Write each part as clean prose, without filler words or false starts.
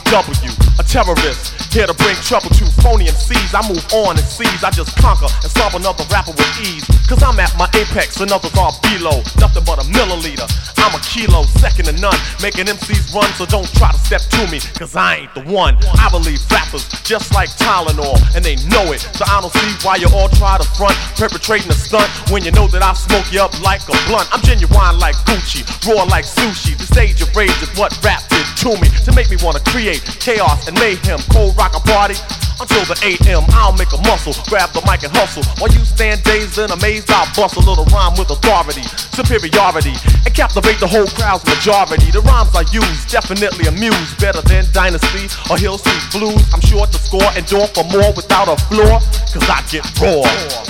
R-A-W, a terrorist, here to bring trouble to phony MCs. I move on and seize, I just conquer and solve another rapper with ease. Cause I'm at my apex and others are below, nothing but a milliliter. I'm a kilo, second to none, making MCs run, so don't try to step to me, cause I ain't the one. I believe rappers just like Tylenol, and they know it, so I don't see why you all try to front, perpetrating a stunt, when you know that I smoke you up like a blunt. I'm genuine like Gucci, raw like sushi. The stage of rage is what rap did to me, to make me wanna create chaos and mayhem, cold rock a party until the AM. I'll make a muscle, grab the mic and hustle. While you stand dazed and amazed, I'll bust a little rhyme with authority, superiority, and captivate the whole crowd's majority. The rhymes I use definitely amuse, better than Dynasty or Hill Street Blues. I'm sure to score and door for more without a floor, cause I get raw.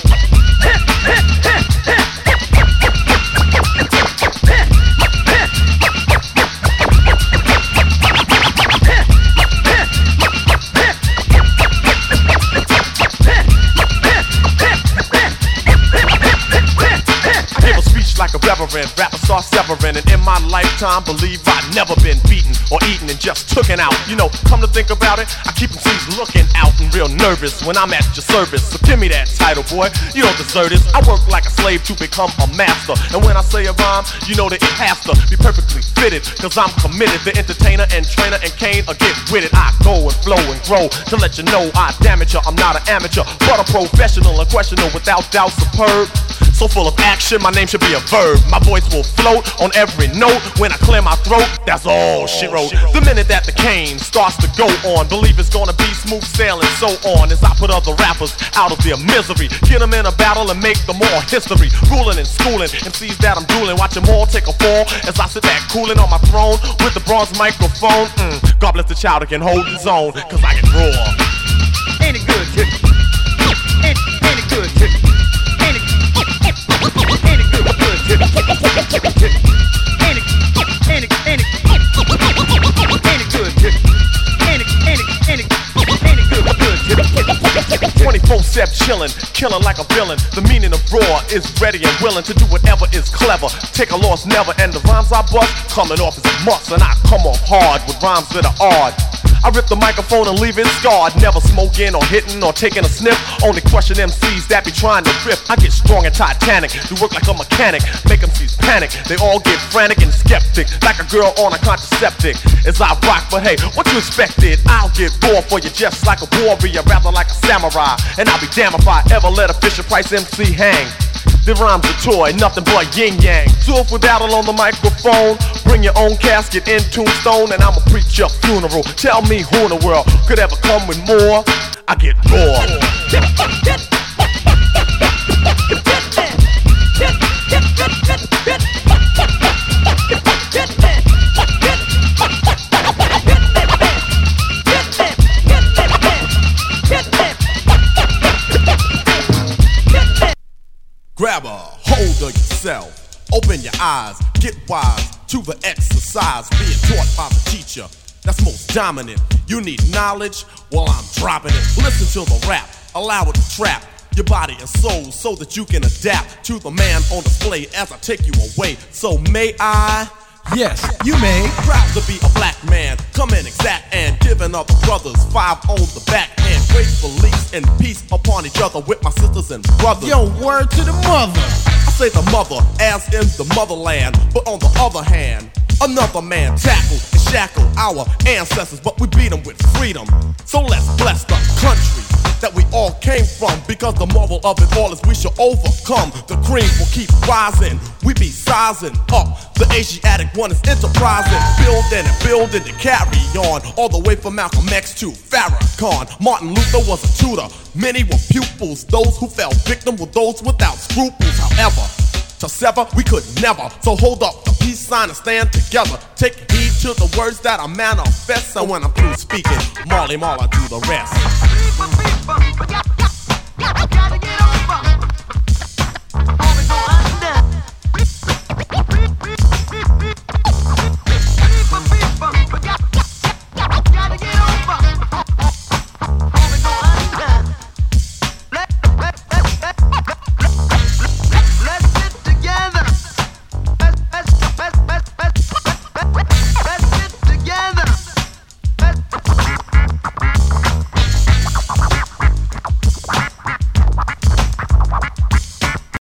Like a reverend, rappers start severing, and in my lifetime, believe I've never been beaten or eaten and just tooken out. You know, come to think about it, I keep MCs looking out and real nervous when I'm at your service. So give me that title, boy, you don't deserve this. I work like a slave to become a master, and when I say a rhyme, you know that it has to be perfectly fitted, cause I'm committed. The entertainer and trainer and Kane will get with it. I go and flow and grow to let you know I damage you. I'm not an amateur, but a professional, unquestionable, without doubt, superb. So full of action, my name should be a verb. My voice will float on every note. When I clear my throat, that's all she wrote. The minute that the cane starts to go on, believe it's gonna be smooth sailing, so on. As I put other rappers out of their misery, get them in a battle and make them all history. Ruling and schooling, MCs that I'm dueling, watch them all take a fall as I sit back cooling on my throne with the bronze microphone. God bless the child that can hold his own, cause I can roar. Ain't it good, Tippy? Ain't it good, Tippy? Ain't it good, Tippy? Ain't it good, Tippy? 24/7 chillin', killin' like a villain. The meaning of raw is ready and willing to do whatever is clever. Take a loss never, and the rhymes I bust coming off as a must, and I come off hard with rhymes that are odd. I rip the microphone and leave it scarred. Never smoking or hitting or taking a sniff. Only question MCs that be trying to rip. I get strong and titanic, do work like a mechanic, make MCs panic. They all get frantic and skeptic, like a girl on a contraceptic. As I rock, but hey, what you expected? I'll get raw for you just like a warrior, rather like a samurai. And I'll be damned if I ever let a Fisher Price MC hang. The rhyme's a toy, nothing but yin-yang. Two for battle on the microphone. Bring your own casket in Tombstone, and I'ma preach your funeral. Tell me who in the world could ever come with more. I get raw. Grab a hold of yourself, open your eyes, get wise to the exercise being taught by the teacher that's most dominant. You need knowledge? Well, I'm dropping it. Listen to the rap, allow it to trap your body and soul so that you can adapt to the man on display as I take you away. So may I? Yes, you may. Proud to be a black man, coming exact and giving other brothers 5 on the backhand. Great beliefs and peace upon each other with my sisters and brothers. Yo, word to the mother. I say the mother as in the motherland, but on the other hand, another man tackled and shackled our ancestors, but we beat them with freedom. So let's bless the country that we all came from, because the moral of it all is we shall overcome. The cream will keep rising, we be sizing up. The Asiatic one is enterprising, building to carry on, all the way from Malcolm X to Farrakhan. Martin Luther was a tutor, many were pupils. Those who fell victim were those without scruples. However, to sever we could never, so hold up the peace sign and stand together. Take heed to the words that I manifest, and when I'm through speaking, Marley Marl, I do the rest.